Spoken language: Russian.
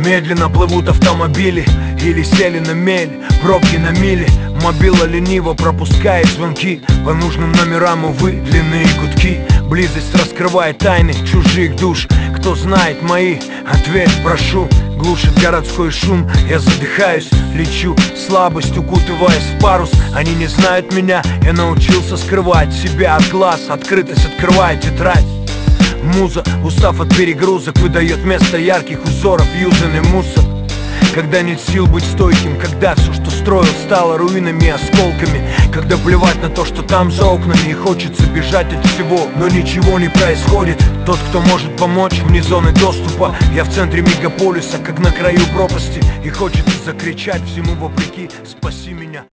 Медленно плывут автомобили или сели на мель, пробки на мили. Мобила лениво пропускает звонки, по нужным номерам, увы, длинные гудки. Близость раскрывает тайны чужих душ. Кто знает мои, ответь, прошу. Глушит городской шум, я задыхаюсь, лечу. Слабость, укутываясь в парус. Они не знают меня, я научился скрывать себя от глаз. Открытость открывает тетрадь. Муза, устав от перегрузок, выдает место ярких узоров, юзанный мусор. Когда нет сил быть стойким, когда все, что строил, стало руинами и осколками. Когда плевать на то, что там за окнами, и хочется бежать от всего, но ничего не происходит. Тот, кто может помочь, вне зоны доступа. Я в центре мегаполиса, как на краю пропасти, и хочется закричать всему вопреки: спаси меня.